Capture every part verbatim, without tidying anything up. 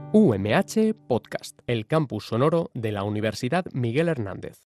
U M H Podcast, el campus sonoro de la Universidad Miguel Hernández.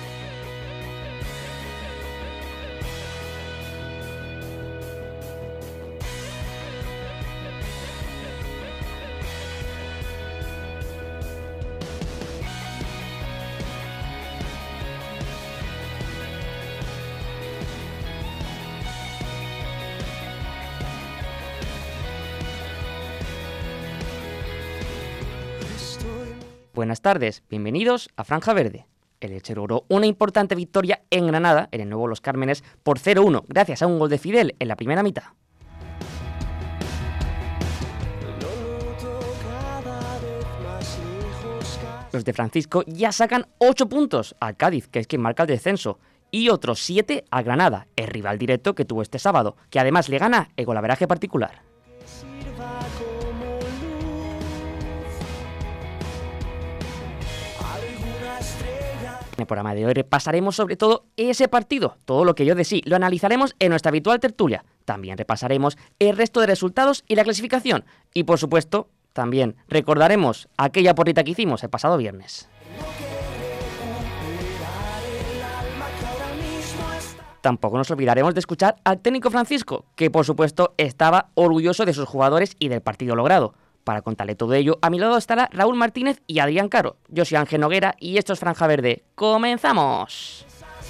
Buenas tardes, bienvenidos a Franja Verde. El Elche logró una importante victoria en Granada, en el nuevo Los Cármenes, por cero uno, gracias a un gol de Fidel en la primera mitad. Los de Francisco ya sacan ocho puntos al Cádiz, que es quien marca el descenso, y otros siete al Granada, el rival directo que tuvo este sábado, que además le gana el golaveraje particular. En el programa de hoy repasaremos sobre todo ese partido, todo lo que yo de sí, lo analizaremos en nuestra habitual tertulia. También repasaremos el resto de resultados y la clasificación. Y por supuesto, también recordaremos aquella porrita que hicimos el pasado viernes. Tampoco nos olvidaremos de escuchar al técnico Francisco, que por supuesto estaba orgulloso de sus jugadores y del partido logrado. Para contarle todo ello, a mi lado estará Raúl Martínez y Adrián Caro. Yo soy Ángel Noguera y esto es Franja Verde. ¡Comenzamos!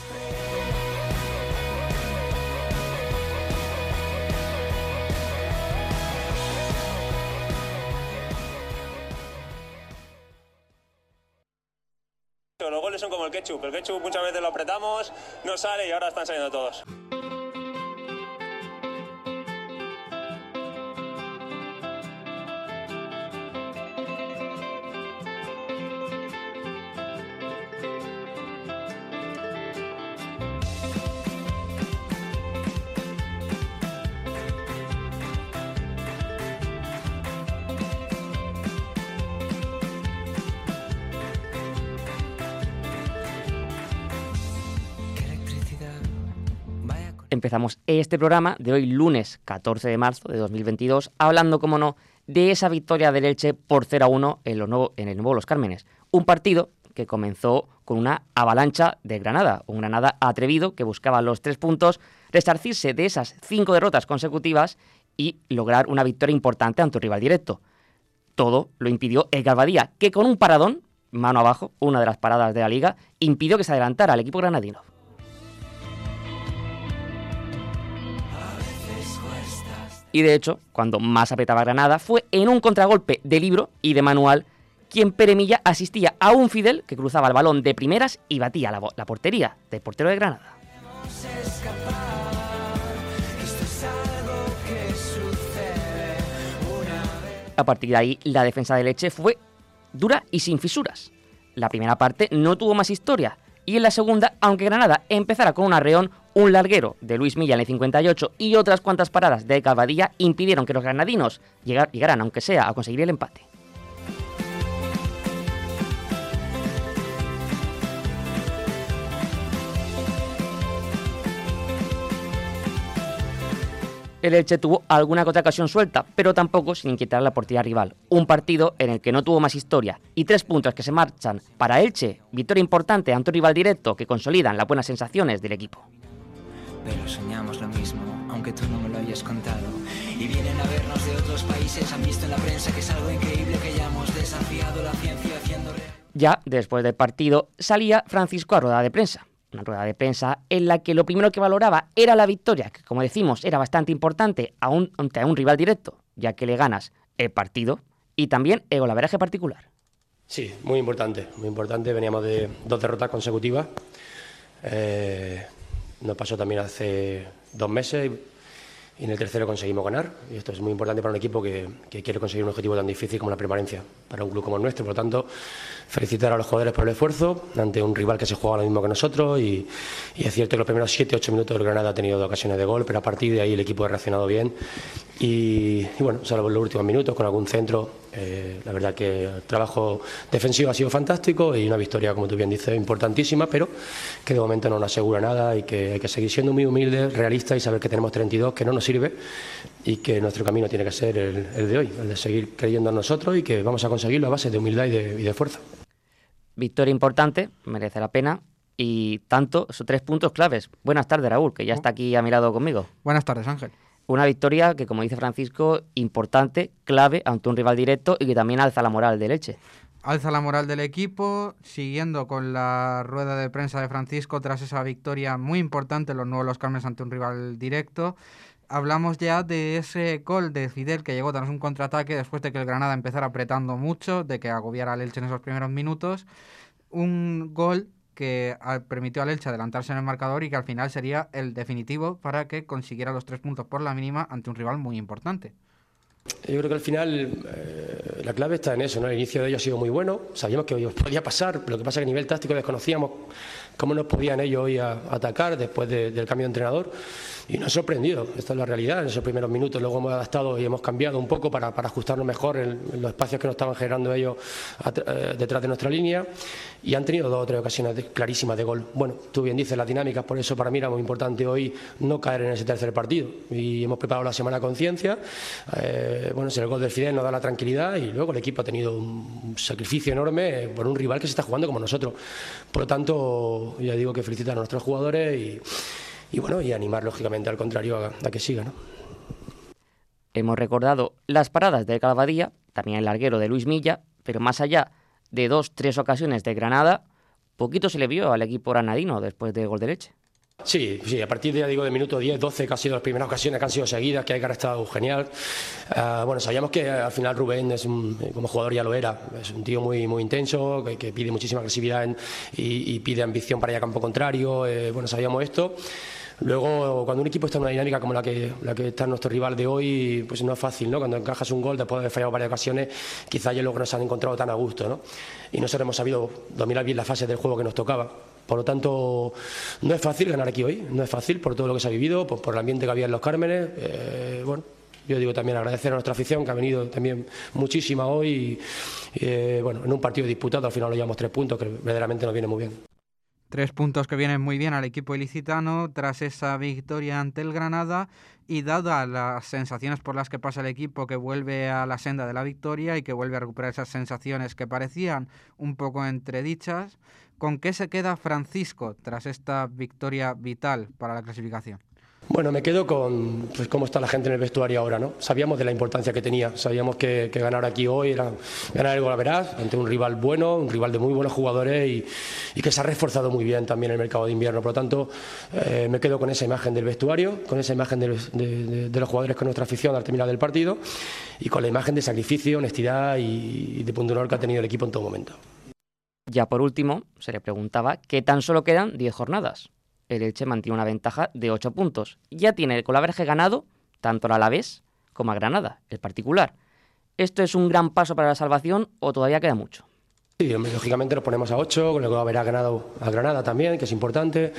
Los goles son como el ketchup. El ketchup muchas veces lo apretamos, no sale y ahora están saliendo todos. Empezamos este programa de hoy, lunes catorce de marzo de dos mil veintidós, hablando, como no, de esa victoria del Elche por cero a uno en, lo nuevo, en el nuevo Los Cármenes. Un partido que comenzó con una avalancha de Granada, un Granada atrevido que buscaba los tres puntos, resarcirse de esas cinco derrotas consecutivas y lograr una victoria importante ante un rival directo. Todo lo impidió el Garbadía, que con un paradón, mano abajo, una de las paradas de la Liga, impidió que se adelantara al equipo granadino. Y de hecho, cuando más apretaba Granada, fue en un contragolpe de libro y de manual quien Pere Milla asistía a un Fidel que cruzaba el balón de primeras y batía la, la portería del portero de Granada. A partir de ahí, la defensa del Elche fue dura y sin fisuras. La primera parte no tuvo más historia, y en la segunda, aunque Granada empezara con un arreón, un larguero de Luis Milla en el cincuenta y ocho y otras cuantas paradas de Garbadía impidieron que los granadinos llegaran, aunque sea, a conseguir el empate. El Elche tuvo alguna que otra ocasión suelta, pero tampoco sin inquietar a la portería rival. Un partido en el que no tuvo más historia y tres puntos que se marchan para Elche, victoria importante ante un rival directo que consolidan las buenas sensaciones del equipo. Pero soñamos lo mismo, aunque tú no me lo hayas contado. Y vienen a vernos de otros países, han visto en la prensa que es algo increíble, que ya hemos desafiado la ciencia haciendo real. Ya después del partido salía Francisco a rueda de prensa. Una rueda de prensa en la que lo primero que valoraba era la victoria, que como decimos era bastante importante a un, ante un rival directo, ya que le ganas el partido y también el golaveraje particular. Sí, muy importante, muy importante. Veníamos de dos derrotas consecutivas. Eh, nos pasó también hace dos meses y en el tercero conseguimos ganar. Y esto es muy importante para un equipo que, que quiere conseguir un objetivo tan difícil como la permanencia, para un club como el nuestro. Por lo tanto, felicitar a los jugadores por el esfuerzo ante un rival que se juega lo mismo que nosotros y, y es cierto que los primeros siete ocho minutos el Granada ha tenido dos ocasiones de gol, pero a partir de ahí el equipo ha reaccionado bien Y, y bueno, salvo en los últimos minutos con algún centro, eh, la verdad que el trabajo defensivo ha sido fantástico y una victoria, como tú bien dices, importantísima, pero que de momento no nos asegura nada y que hay que seguir siendo muy humildes, realistas y saber que tenemos treinta y dos, que no nos sirve y que nuestro camino tiene que ser el, el de hoy, el de seguir creyendo en nosotros y que vamos a conseguirlo a base de humildad y de, y de fuerza. Victoria importante, merece la pena. Y tanto, son tres puntos claves. Buenas tardes, Raúl, que ya está aquí a mi lado conmigo. Buenas tardes, Ángel. Una victoria que, como dice Francisco, importante, clave ante un rival directo y que también alza la moral del Elche. Alza la moral del equipo, siguiendo con la rueda de prensa de Francisco tras esa victoria muy importante en los Nuevos Los Cármenes ante un rival directo. Hablamos ya de ese gol de Fidel que llegó tras un contraataque después de que el Granada empezara apretando mucho, de que agobiara al Elche en esos primeros minutos. Un gol que permitió al Elche adelantarse en el marcador y que al final sería el definitivo para que consiguiera los tres puntos por la mínima ante un rival muy importante. Yo creo que al final eh, la clave está en eso, ¿no? El inicio de ellos ha sido muy bueno, sabíamos que hoy podía pasar, lo que pasa es que a nivel táctico desconocíamos cómo nos podían ellos hoy a, a atacar después de, del cambio de entrenador y nos ha sorprendido, esta es la realidad, en esos primeros minutos luego hemos adaptado y hemos cambiado un poco para, para ajustarnos mejor en, en los espacios que nos estaban generando ellos a, eh, detrás de nuestra línea y han tenido dos o tres ocasiones de, clarísimas de gol. Bueno, tú bien dices las dinámicas, por eso para mí era muy importante hoy no caer en ese tercer partido y hemos preparado la semana a conciencia. Eh, bueno, si el gol del Fidel nos da la tranquilidad y luego el equipo ha tenido un sacrificio enorme por un rival que se está jugando como nosotros. Por lo tanto, ya digo que felicitar a nuestros jugadores y, y bueno, y animar lógicamente al contrario a, a que siga, ¿no? Hemos recordado las paradas de Calvadía, también el larguero de Luis Milla, pero más allá de dos, tres ocasiones de Granada, poquito se le vio al equipo granadino después del gol de Elche. Sí, sí, a partir de, ya digo, de minuto diez, doce, que han sido las primeras ocasiones que han sido seguidas, que Aikar ha estado genial. Uh, bueno, sabíamos que al final Rubén, es un, como jugador ya lo era, es un tío muy, muy intenso, que, que pide muchísima agresividad en, y, y pide ambición para ir a campo contrario, eh, bueno, sabíamos esto. Luego, cuando un equipo está en una dinámica como la que, la que está nuestro rival de hoy, pues no es fácil, ¿no? Cuando encajas un gol después de haber fallado varias ocasiones, quizás ellos luego no se han encontrado tan a gusto, ¿no? Y nosotros hemos sabido dominar bien la fase del juego que nos tocaba. Por lo tanto, no es fácil ganar aquí hoy, no es fácil por todo lo que se ha vivido, por, por el ambiente que había en Los Cármenes. Eh, bueno, yo digo también agradecer a nuestra afición, que ha venido también muchísima hoy. Y, eh, bueno, en un partido disputado, al final lo llevamos tres puntos, que verdaderamente nos viene muy bien. Tres puntos que vienen muy bien al equipo ilicitano tras esa victoria ante el Granada y dadas las sensaciones por las que pasa el equipo, que vuelve a la senda de la victoria y que vuelve a recuperar esas sensaciones que parecían un poco entredichas, ¿con qué se queda Francisco tras esta victoria vital para la clasificación? Bueno, me quedo con pues, cómo está la gente en el vestuario ahora, ¿no? Sabíamos de la importancia que tenía, sabíamos que, que ganar aquí hoy era ganar el Golaveras ante un rival bueno, un rival de muy buenos jugadores y, y que se ha reforzado muy bien también en el mercado de invierno. Por lo tanto, eh, me quedo con esa imagen del vestuario, con esa imagen de, de, de, de los jugadores con nuestra afición al terminar del partido y con la imagen de sacrificio, honestidad y, y de punto de honor que ha tenido el equipo en todo momento. Ya por último, se le preguntaba que tan solo quedan diez jornadas. El Elche mantiene una ventaja de ocho puntos. Ya tiene el golaveraje ganado tanto al Alavés como a Granada, el particular. ¿Esto es un gran paso para la salvación o todavía queda mucho? Sí, hombre, lógicamente nos ponemos a ocho, con el que va a haber ganado a Granada también, que es importante,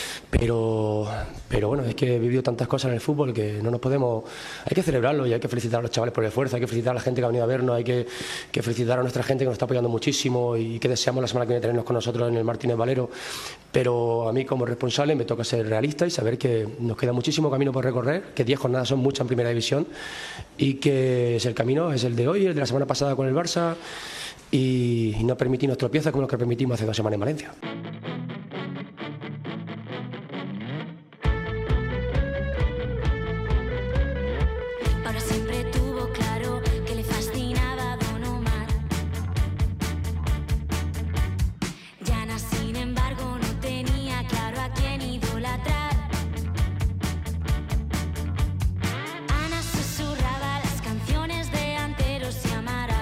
pero, pero bueno, es que he vivido tantas cosas en el fútbol que no nos podemos... Hay que celebrarlo y hay que felicitar a los chavales por el esfuerzo, hay que felicitar a la gente que ha venido a vernos, hay que, que felicitar a nuestra gente que nos está apoyando muchísimo y que deseamos la semana que viene tenernos con nosotros en el Martínez Valero, pero a mí como responsable me toca ser realista y saber que nos queda muchísimo camino por recorrer, que diez jornadas son muchas en primera división y que es el camino, es el de hoy, el de la semana pasada con el Barça, y no permitirnos tropiezos como los que permitimos hace dos semanas en Valencia. Ahora siempre tuvo claro que le fascinaba Don Omar. Yana, sin embargo, no tenía claro a quién idolatrar. Ana susurraba las canciones de Anteros y Amaral.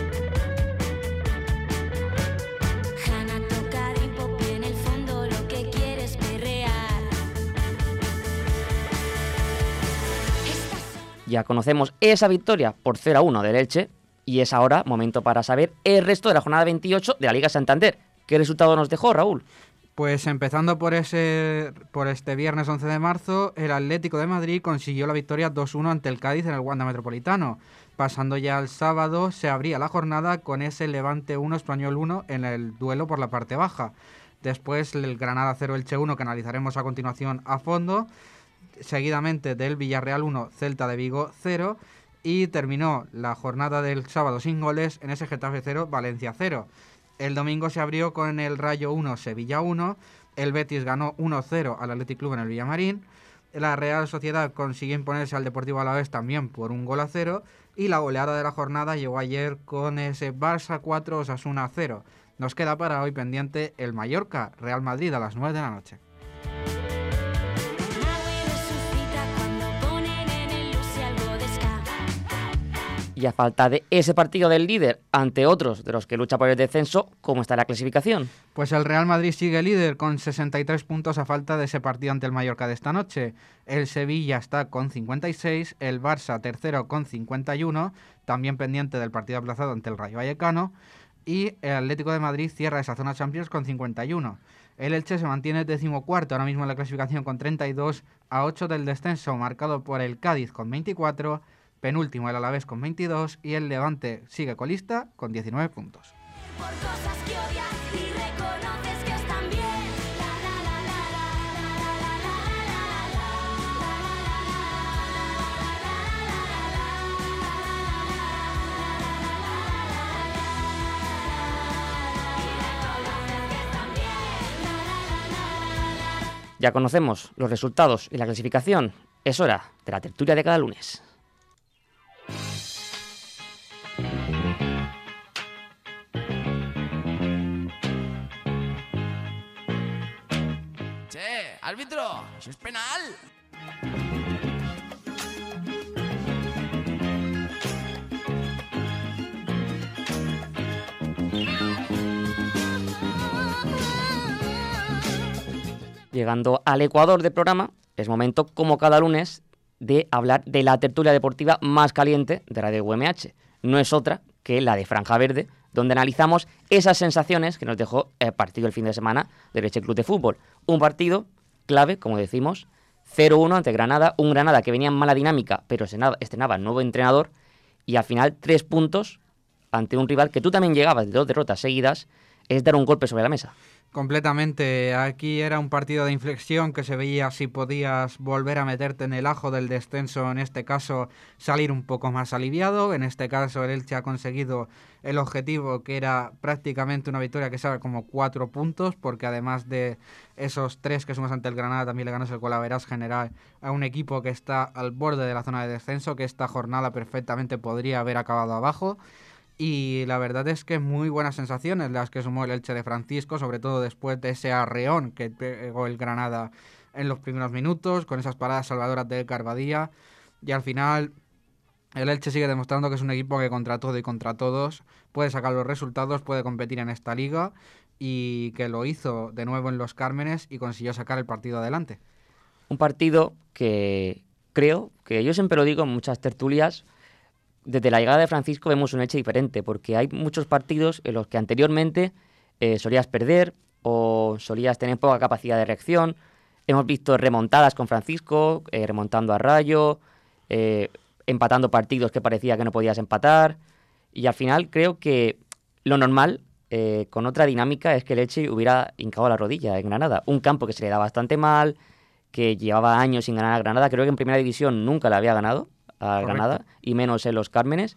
Ya conocemos esa victoria por cero a uno del Elche y es ahora momento para saber el resto de la jornada veintiocho de la Liga Santander. ¿Qué resultado nos dejó, Raúl? Pues empezando por ese por este viernes once de marzo, el Atlético de Madrid consiguió la victoria dos uno ante el Cádiz en el Wanda Metropolitano. Pasando ya al sábado, se abría la jornada con ese Levante uno, Español uno en el duelo por la parte baja. Después el Granada cero, Elche uno, que analizaremos a continuación a fondo. Seguidamente del Villarreal uno, Celta de Vigo cero. Y terminó la jornada del sábado sin goles en ese Getafe cero, Valencia cero. El domingo se abrió con el Rayo uno, Sevilla uno. El Betis ganó uno cero al Athletic Club en el Villamarín. La Real Sociedad consiguió imponerse al Deportivo Alavés también por un gol a cero. Y la goleada de la jornada llegó ayer con ese Barça cuatro, Osasuna cero. Nos queda para hoy pendiente el Mallorca, Real Madrid a las nueve de la noche. Y a falta de ese partido del líder ante otros de los que lucha por el descenso, ¿cómo está la clasificación? Pues el Real Madrid sigue líder con sesenta y tres puntos a falta de ese partido ante el Mallorca de esta noche. El Sevilla está con cincuenta y seis, el Barça tercero con cincuenta y uno, también pendiente del partido aplazado ante el Rayo Vallecano, y el Atlético de Madrid cierra esa zona Champions con cincuenta y uno. El Elche se mantiene decimocuarto ahora mismo en la clasificación con treinta y dos, a ocho del descenso, marcado por el Cádiz con veinticuatro, penúltimo el Alavés con veintidós y el Levante sigue colista con diecinueve puntos. Por cosas que odias y reconoces que están bien. La, la, la, la, la, la, la, la, la, la. Ya conocemos los resultados y la clasificación. Es hora de la tertulia de cada lunes. Che, árbitro, eso es penal. Llegando al Ecuador del programa, es momento, como cada lunes, de hablar de la tertulia deportiva más caliente de Radio U M H. No es otra que la de Franja Verde, donde analizamos esas sensaciones que nos dejó el partido el fin de semana del Elche Club de Fútbol. Un partido clave, como decimos, cero uno ante Granada, un Granada que venía en mala dinámica, pero estrenaba nuevo entrenador, y al final tres puntos ante un rival que tú también llegabas de dos derrotas seguidas, es dar un golpe sobre la mesa. Completamente. Aquí era un partido de inflexión que se veía si podías volver a meterte en el ajo del descenso, en este caso salir un poco más aliviado. En este caso el Elche ha conseguido el objetivo, que era prácticamente una victoria que sabe como cuatro puntos, porque además de esos tres que sumas ante el Granada, también le ganas el golaveras general a un equipo que está al borde de la zona de descenso, que esta jornada perfectamente podría haber acabado abajo. Y la verdad es que muy buenas sensaciones las que sumó el Elche de Francisco, sobre todo después de ese arreón que pegó el Granada en los primeros minutos, con esas paradas salvadoras de Carbadía. Y al final el Elche sigue demostrando que es un equipo que contra todo y contra todos puede sacar los resultados, puede competir en esta liga, y que lo hizo de nuevo en Los Cármenes y consiguió sacar el partido adelante. Un partido que creo, que yo siempre lo digo en muchas tertulias, desde la llegada de Francisco vemos un Elche diferente, porque hay muchos partidos en los que anteriormente eh, solías perder o solías tener poca capacidad de reacción. Hemos visto remontadas con Francisco, eh, remontando a Rayo, eh, empatando partidos que parecía que no podías empatar, y al final creo que lo normal, eh, con otra dinámica, es que el Elche hubiera hincado la rodilla en Granada. Un campo que se le da bastante mal, que llevaba años sin ganar a Granada, creo que en Primera División nunca la había ganado a Granada, y menos en Los Cármenes,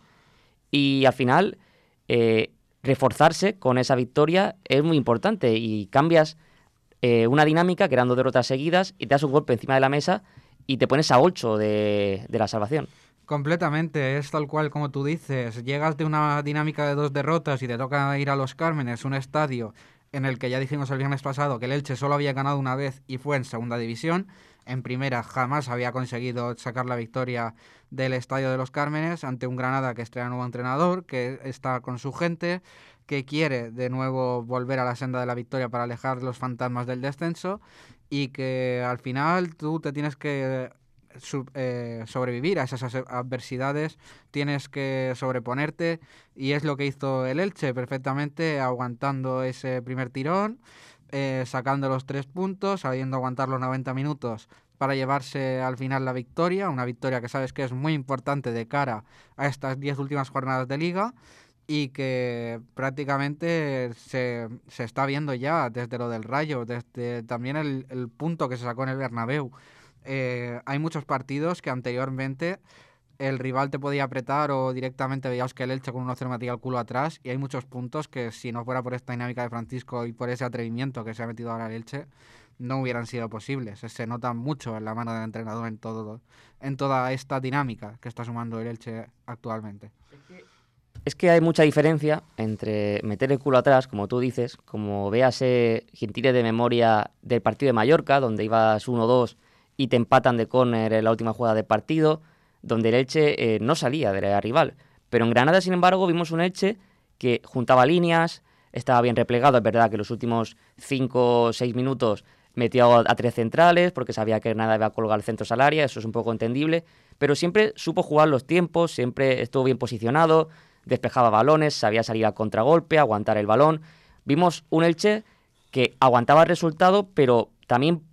y al final eh, reforzarse con esa victoria es muy importante, y cambias eh, una dinámica que eran dos derrotas seguidas y te das un golpe encima de la mesa y te pones a ocho de, de la salvación. Completamente, es tal cual como tú dices. Llegas de una dinámica de dos derrotas y te toca ir a Los Cármenes, un estadio en el que ya dijimos el viernes pasado que el Elche solo había ganado una vez y fue en segunda división. En primera jamás había conseguido sacar la victoria del Estadio de Los Cármenes ante un Granada que estrena nuevo entrenador, que está con su gente, que quiere de nuevo volver a la senda de la victoria para alejar los fantasmas del descenso, y que al final tú te tienes que sub, eh, sobrevivir a esas adversidades, tienes que sobreponerte, y es lo que hizo el Elche perfectamente, aguantando ese primer tirón, eh, sacando los tres puntos, sabiendo aguantar los noventa minutos para llevarse al final la victoria, una victoria que sabes que es muy importante de cara a estas diez últimas jornadas de Liga y que prácticamente se, se está viendo ya desde lo del Rayo, desde también el, el punto que se sacó en el Bernabéu. Eh, hay muchos partidos que anteriormente el rival te podía apretar o directamente veías que el Elche con uno cero metía el culo atrás, y hay muchos puntos que si no fuera por esta dinámica de Francisco y por ese atrevimiento que se ha metido ahora el Elche, no hubieran sido posibles. Se nota mucho en la mano del entrenador en todo, en toda esta dinámica que está sumando el Elche actualmente. Es que hay mucha diferencia entre meter el culo atrás, como tú dices, como véase Gentile de memoria del partido de Mallorca, donde ibas uno dos y te empatan de córner en la última jugada del partido, donde el Elche eh, no salía de la rival. Pero en Granada, sin embargo, vimos un Elche que juntaba líneas, estaba bien replegado. Es verdad que los últimos cinco o seis minutos metió a, a tres centrales porque sabía que Granada iba a colgar el centro al área, eso es un poco entendible, pero siempre supo jugar los tiempos, siempre estuvo bien posicionado, despejaba balones, sabía salir a contragolpe, aguantar el balón. Vimos un Elche que aguantaba el resultado, pero también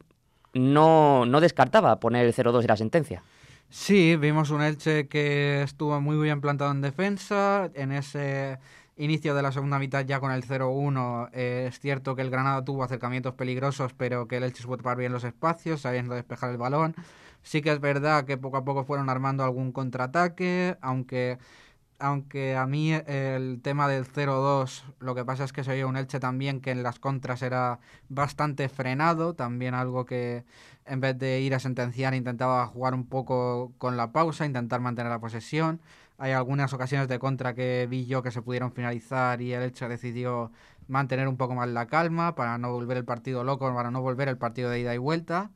no, no descartaba poner el cero dos en la sentencia. Sí, vimos un Elche que estuvo muy bien plantado en defensa. En ese inicio de la segunda mitad ya con el cero uno, eh, es cierto que el Granada tuvo acercamientos peligrosos, pero que el Elche supo tapar bien los espacios, sabiendo despejar el balón. Sí que es verdad que poco a poco fueron armando algún contraataque, aunque... Aunque a mí el tema del cero dos, lo que pasa es que se veía un Elche también que en las contras era bastante frenado, también algo que en vez de ir a sentenciar intentaba jugar un poco con la pausa, intentar mantener la posesión. Hay algunas ocasiones de contra que vi yo que se pudieron finalizar y el Elche decidió mantener un poco más la calma para no volver el partido loco, para no volver el partido de ida y vuelta.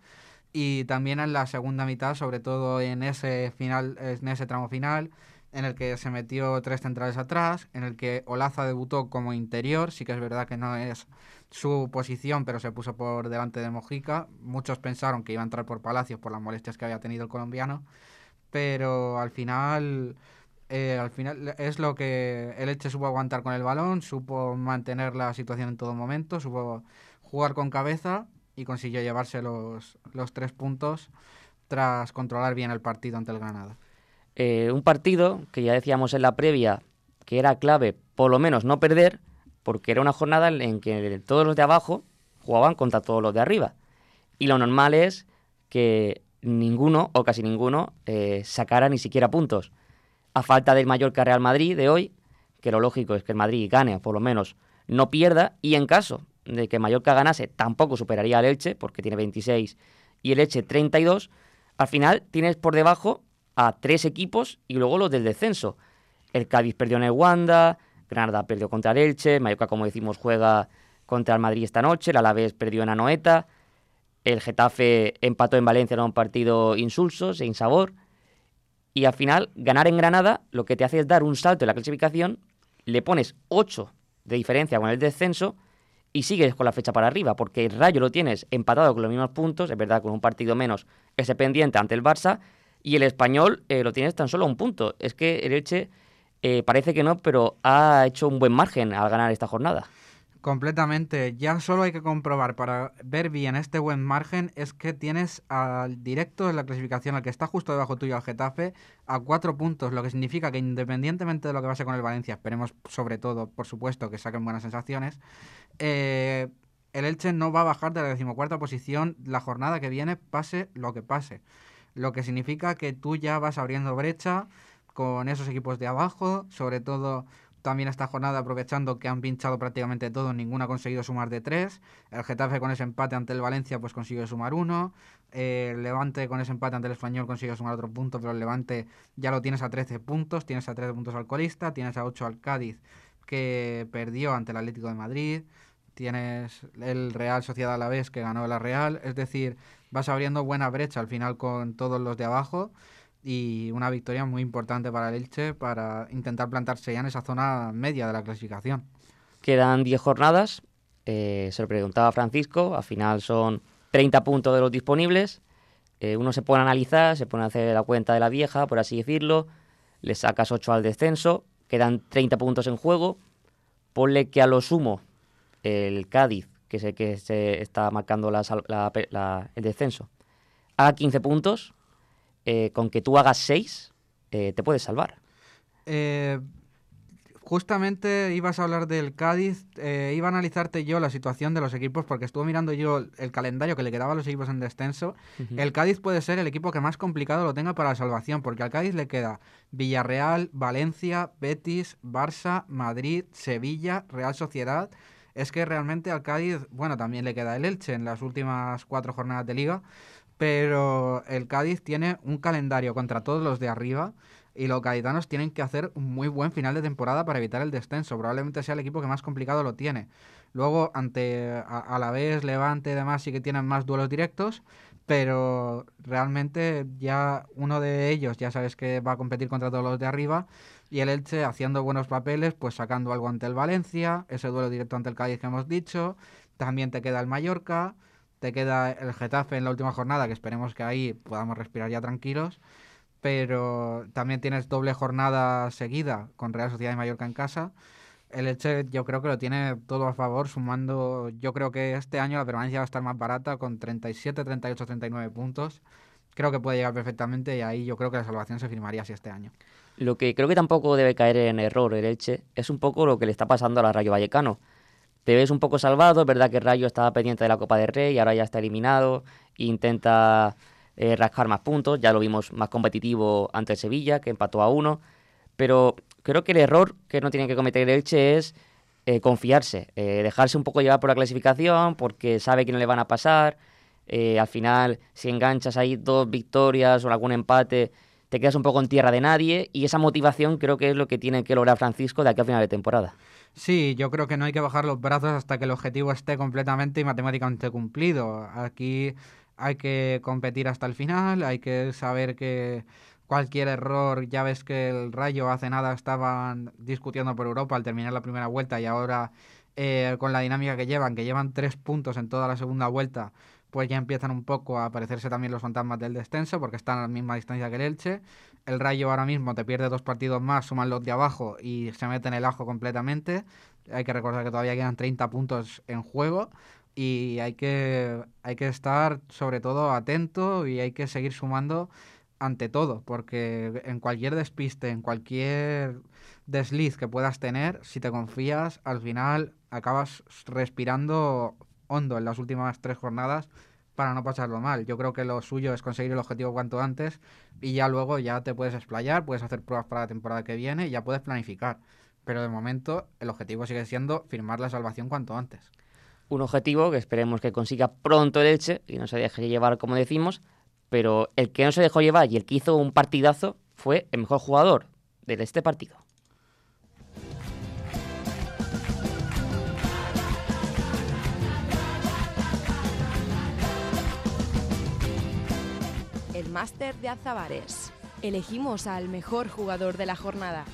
Y también en la segunda mitad, sobre todo en ese final, en ese tramo final, en el que se metió tres centrales atrás, en el que Olaza debutó como interior, sí que es verdad que no es su posición, pero se puso por delante de Mojica. Muchos pensaron que iba a entrar por Palacios por las molestias que había tenido el colombiano, pero al final, eh, al final es lo que el Elche supo aguantar con el balón, supo mantener la situación en todo momento, supo jugar con cabeza y consiguió llevarse los, los tres puntos tras controlar bien el partido ante el Granada. Eh, un partido que ya decíamos en la previa que era clave por lo menos no perder, porque era una jornada en que todos los de abajo jugaban contra todos los de arriba, y lo normal es que ninguno o casi ninguno eh, sacara ni siquiera puntos, a falta del Mallorca Real Madrid de hoy, que lo lógico es que el Madrid gane, por lo menos no pierda, y en caso de que Mallorca ganase tampoco superaría al Elche, porque tiene veintiséis y el Elche treinta y dos. Al final tienes por debajo a tres equipos y luego los del descenso. El Cádiz perdió en el Wanda, Granada perdió contra el Elche, Mallorca, como decimos, juega contra el Madrid esta noche, el Alavés perdió en Anoeta, el Getafe empató en Valencia en un partido insulso, sin sabor, y al final ganar en Granada lo que te hace es dar un salto en la clasificación, le pones ocho de diferencia con el descenso y sigues con la flecha para arriba, porque el Rayo lo tienes empatado con los mismos puntos, es verdad, con un partido menos ese pendiente ante el Barça, y el Español eh, lo tienes tan solo a un punto. Es que el Elche eh, parece que no, pero ha hecho un buen margen al ganar esta jornada. Completamente. Ya solo hay que comprobar para ver bien este buen margen es que tienes al directo en la clasificación, al que está justo debajo tuyo, al Getafe, a cuatro puntos, lo que significa que independientemente de lo que pase con el Valencia, esperemos sobre todo, por supuesto, que saquen buenas sensaciones, eh, el Elche no va a bajar de la decimocuarta posición la jornada que viene, pase lo que pase. Lo que significa que tú ya vas abriendo brecha con esos equipos de abajo, sobre todo también esta jornada aprovechando que han pinchado prácticamente todo, ninguno ha conseguido sumar de tres. El Getafe con ese empate ante el Valencia pues consiguió sumar uno, eh, el Levante con ese empate ante el Español consiguió sumar otro punto, pero el Levante ya lo tienes a trece puntos, tienes a trece puntos al colista, tienes a ocho al Cádiz que perdió ante el Atlético de Madrid, tienes el Real Sociedad Alavés que ganó la Real, es decir, vas abriendo buena brecha al final con todos los de abajo y una victoria muy importante para el Elche para intentar plantarse ya en esa zona media de la clasificación. Quedan diez jornadas, eh, se lo preguntaba Francisco, al final son treinta puntos de los disponibles, eh, uno se pone a analizar, se pone a hacer la cuenta de la vieja, por así decirlo, le sacas ocho al descenso, quedan treinta puntos en juego, ponle que a lo sumo el Cádiz, que es el que se está marcando la, la, la, el descenso, haga quince puntos, eh, con que tú hagas seis, eh, te puedes salvar. Eh, justamente ibas a hablar del Cádiz, eh, iba a analizarte yo la situación de los equipos porque estuve mirando yo el calendario que le quedaba a los equipos en descenso. Uh-huh. El Cádiz puede ser el equipo que más complicado lo tenga para la salvación, porque al Cádiz le queda Villarreal, Valencia, Betis, Barça, Madrid, Sevilla, Real Sociedad. Es que realmente al Cádiz, bueno, también le queda el Elche en las últimas cuatro jornadas de Liga, pero el Cádiz tiene un calendario contra todos los de arriba y los gaditanos tienen que hacer un muy buen final de temporada para evitar el descenso. Probablemente sea el equipo que más complicado lo tiene. Luego, ante Alavés, Levante y demás sí que tienen más duelos directos, pero realmente ya uno de ellos ya sabes que va a competir contra todos los de arriba, y el Elche haciendo buenos papeles, pues sacando algo ante el Valencia, ese duelo directo ante el Cádiz que hemos dicho. También te queda el Mallorca, te queda el Getafe en la última jornada, que esperemos que ahí podamos respirar ya tranquilos. Pero también tienes doble jornada seguida con Real Sociedad y Mallorca en casa. El Elche yo creo que lo tiene todo a favor, sumando, yo creo que este año la permanencia va a estar más barata con treinta y siete, treinta y ocho, treinta y nueve puntos. Creo que puede llegar perfectamente y ahí yo creo que la salvación se firmaría así este año. Lo que creo que tampoco debe caer en error el Elche es un poco lo que le está pasando a la Rayo Vallecano. Te ves un poco salvado, es verdad que el Rayo estaba pendiente de la Copa del Rey y ahora ya está eliminado, e intenta Eh, rascar más puntos, ya lo vimos más competitivo ante el Sevilla, que empató a uno, pero creo que el error que no tiene que cometer el Elche es eh, confiarse, eh, dejarse un poco llevar por la clasificación, porque sabe que no le van a pasar, eh, al final si enganchas ahí dos victorias o algún empate, te quedas un poco en tierra de nadie, y esa motivación creo que es lo que tiene que lograr Francisco de aquí a final de temporada. Sí, yo creo que no hay que bajar los brazos hasta que el objetivo esté completamente y matemáticamente cumplido. Aquí hay que competir hasta el final, hay que saber que cualquier error, ya ves que el Rayo hace nada estaban discutiendo por Europa al terminar la primera vuelta, y ahora eh, con la dinámica que llevan, que llevan tres puntos en toda la segunda vuelta, pues ya empiezan un poco a aparecerse también los fantasmas del descenso, porque están a la misma distancia que el Elche. El Rayo ahora mismo te pierde dos partidos más, suman los de abajo y se mete en el ajo completamente. Hay que recordar que todavía quedan treinta puntos en juego. Y hay que, hay que estar sobre todo atento y hay que seguir sumando ante todo, porque en cualquier despiste, en cualquier desliz que puedas tener, si te confías, al final acabas respirando hondo en las últimas tres jornadas para no pasarlo mal. Yo creo que lo suyo es conseguir el objetivo cuanto antes y ya luego ya te puedes explayar, puedes hacer pruebas para la temporada que viene y ya puedes planificar. Pero de momento el objetivo sigue siendo firmar la salvación cuanto antes. Un objetivo que esperemos que consiga pronto el Elche y no se deje llevar, como decimos, pero el que no se dejó llevar y el que hizo un partidazo fue el mejor jugador de este partido. El Máster de Azabares. Elegimos al mejor jugador de la jornada.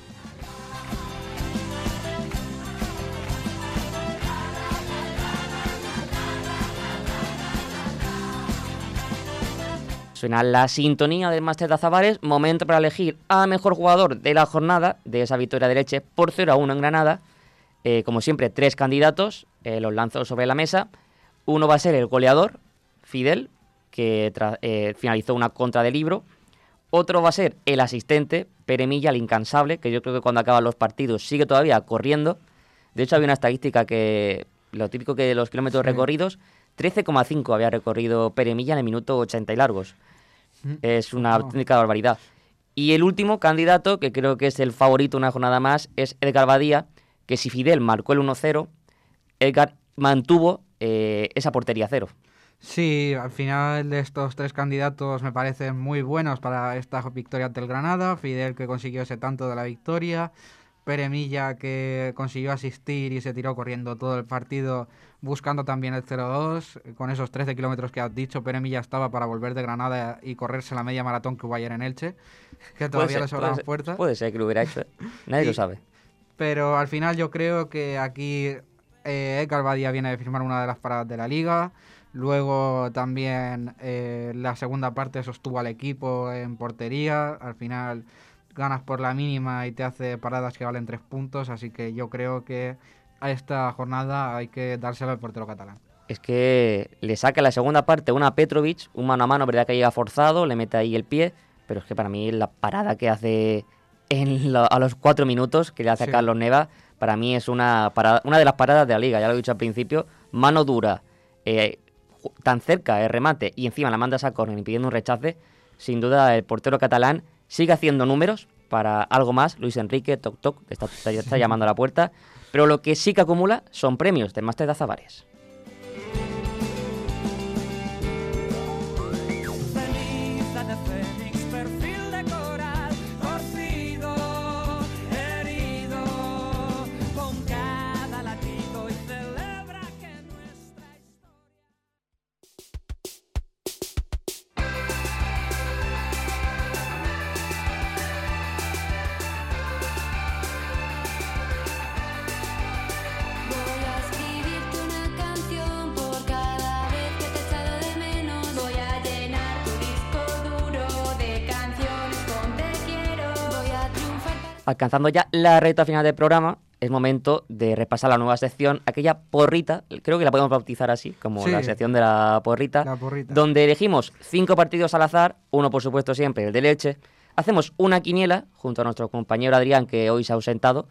Suena la sintonía del Máster de Azabares, momento para elegir al mejor jugador de la jornada, de esa victoria de Elche por cero a uno en Granada. Eh, como siempre, tres candidatos, eh, los lanzo sobre la mesa. Uno va a ser el goleador, Fidel, que tra- eh, finalizó una contra de Libro. Otro va a ser el asistente, Pere Milla, el incansable, que yo creo que cuando acaban los partidos sigue todavía corriendo. De hecho, había una estadística que, lo típico que de los kilómetros sí. recorridos, trece coma cinco había recorrido Pere Milla en el minuto ochenta y largos. Es una no. auténtica barbaridad. Y el último candidato, que creo que es el favorito una jornada más, es Edgar Badía, que si Fidel marcó el uno cero, Edgar mantuvo eh, esa portería cero. Sí, al final de estos tres candidatos me parecen muy buenos para esta victoria ante el Granada. Fidel, que consiguió ese tanto de la victoria. Pere Milla, que consiguió asistir y se tiró corriendo todo el partido buscando también el cero dos. Con esos trece kilómetros que has dicho, Pere Milla estaba para volver de Granada y correrse la media maratón que hubo ayer en Elche, que todavía ser, le sobraban puede fuerzas. Ser, puede ser que lo hubiera hecho, ¿eh? Nadie y, lo sabe. Pero al final yo creo que aquí eh, Edgar Badía viene de firmar una de las paradas de la Liga. Luego también eh, la segunda parte sostuvo al equipo en portería. Al final ganas por la mínima y te hace paradas que valen tres puntos. Así que yo creo que a esta jornada hay que dársela al portero catalán. es que le saca la segunda parte una Petrovic, un mano a mano, verdad que llega forzado, le mete ahí el pie, pero es que para mí la parada que hace en lo, a los cuatro minutos, que le hace sí. a Carlos Neva, para mí es una, parada, una de las paradas de la Liga, ya lo he dicho al principio, mano dura, eh, tan cerca el remate y encima la mandas a córner impidiendo un rechace. Sin duda el portero catalán sigue haciendo números para algo más. Luis Enrique, toc toc, está, está, está llamando a la puerta, pero lo que sí que acumula son premios del Máster de Azabares. Alcanzando ya la recta final del programa, es momento de repasar la nueva sección, aquella porrita, creo que la podemos bautizar así, como sí, la sección de la porrita, la porrita, donde elegimos cinco partidos al azar, uno por supuesto siempre el del Elche, hacemos una quiniela junto a nuestro compañero Adrián, que hoy se ha ausentado,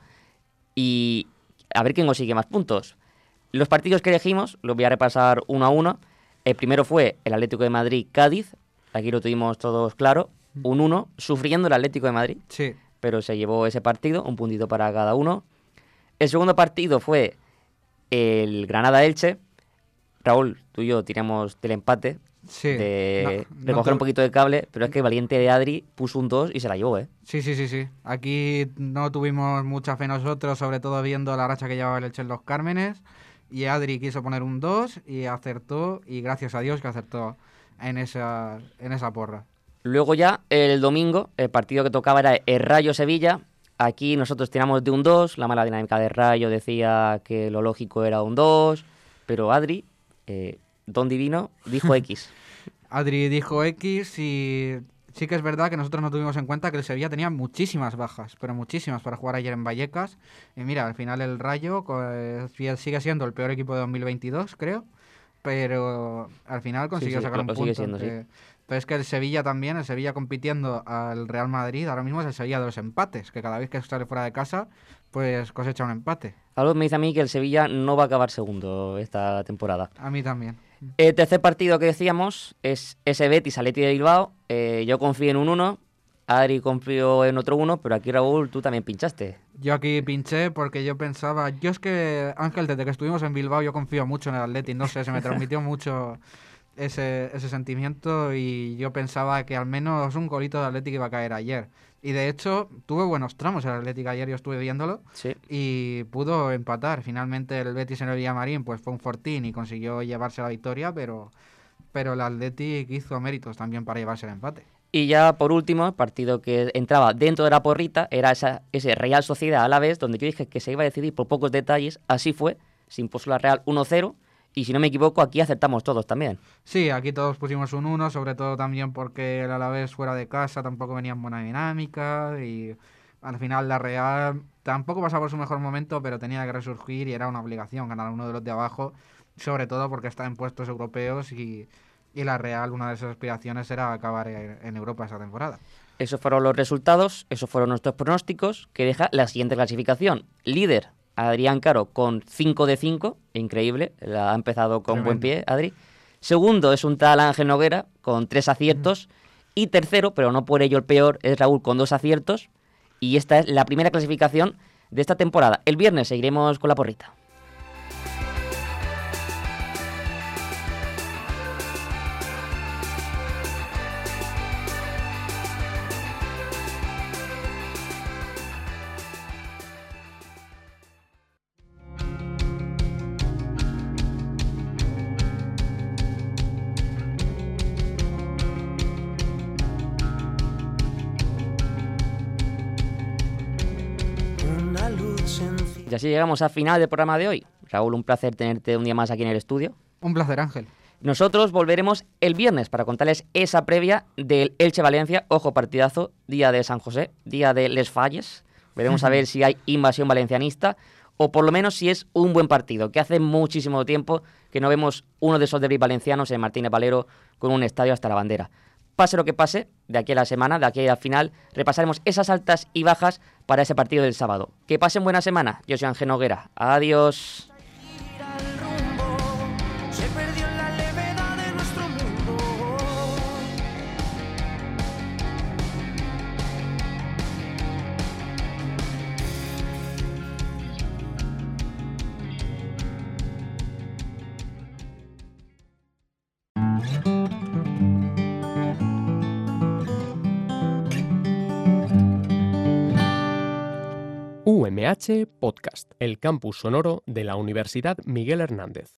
y a ver quién consigue más puntos. Los partidos que elegimos los voy a repasar uno a uno. El primero fue el Atlético de Madrid-Cádiz, aquí lo tuvimos todos claro, un uno, sufriendo el Atlético de Madrid. Sí. Pero se llevó ese partido, un puntito para cada uno. El segundo partido fue el Granada-Elche. Raúl, tú y yo tiramos del empate, sí, de no, recoger no un poquito de cable, pero es que el valiente de Adri puso un dos y se la llevó, ¿eh? Sí, sí, sí, sí. Aquí no tuvimos mucha fe nosotros, sobre todo viendo la racha que llevaba el Elche en los Cármenes, y Adri quiso poner un dos y acertó, y gracias a Dios que acertó en esa, en esa porra. Luego ya, el domingo, el partido que tocaba era el Rayo-Sevilla. Aquí nosotros tiramos de un dos, la mala dinámica de Rayo decía que lo lógico era un dos, pero Adri, eh, Don Divino, dijo X. Adri dijo X y sí que es verdad que nosotros no tuvimos en cuenta que el Sevilla tenía muchísimas bajas, pero muchísimas para jugar ayer en Vallecas. Y mira, al final el Rayo pues, sigue siendo el peor equipo de dos mil veintidós, creo, pero al final consiguió sí, sí, sacar un lo punto. Sigue siendo, que, sí. Pero es que el Sevilla también, el Sevilla compitiendo al Real Madrid, ahora mismo es el Sevilla de los empates, que cada vez que sale fuera de casa, pues cosecha un empate. Algo me dice a mí que el Sevilla no va a acabar segundo esta temporada. A mí también. El tercer partido que decíamos es ese Betis Athletic de Bilbao. Eh, yo confío en un uno, Adri confió en otro uno, pero aquí Raúl tú también pinchaste. Yo aquí pinché porque yo pensaba, yo es que Ángel, desde que estuvimos en Bilbao yo confío mucho en el Athletic, no sé, se me transmitió mucho ese, ese sentimiento y yo pensaba que al menos un golito de Athletic iba a caer ayer. Y de hecho tuvo buenos tramos el Athletic ayer, yo estuve viéndolo, sí, y pudo empatar. Finalmente el Betis en el Villamarín pues fue un fortín y consiguió llevarse la victoria, pero, pero el Athletic hizo méritos también para llevarse el empate. Y ya por último, el partido que entraba dentro de la porrita era esa, ese Real Sociedad Alavés, donde yo dije que se iba a decidir por pocos detalles. Así fue, se impuso la Real uno cero y si no me equivoco aquí acertamos todos también. Sí, aquí todos pusimos un uno, sobre todo también porque el Alavés fuera de casa tampoco venía en buena dinámica y al final la Real tampoco pasaba por su mejor momento, pero tenía que resurgir y era una obligación ganar a uno de los de abajo, sobre todo porque está en puestos europeos y... Y la Real, una de sus aspiraciones era acabar en Europa esa temporada. Esos fueron los resultados, esos fueron nuestros pronósticos, que deja la siguiente clasificación. Líder, Adrián Caro, con cinco de cinco, increíble, la ha empezado con Tremendo. Buen pie, Adri. Segundo es un tal Ángel Noguera, con tres aciertos. Mm. Y tercero, pero no por ello el peor, es Raúl, con dos aciertos. Y esta es la primera clasificación de esta temporada. El viernes seguiremos con la porrita. Y así llegamos al final del programa de hoy. Raúl, un placer tenerte un día más aquí en el estudio. Un placer, Ángel. Nosotros volveremos el viernes para contarles esa previa del Elche-Valencia. Ojo, partidazo, día de San José, día de Les Falles. Veremos a ver si hay invasión valencianista o por lo menos si es un buen partido, que hace muchísimo tiempo que no vemos uno de esos derbis valencianos en Martínez Valero con un estadio hasta la bandera. Pase lo que pase, de aquí a la semana, de aquí al final, repasaremos esas altas y bajas para ese partido del sábado. Que pasen buena semana. Yo soy Ángel Noguera. Adiós. U M H Podcast, el campus sonoro de la Universidad Miguel Hernández.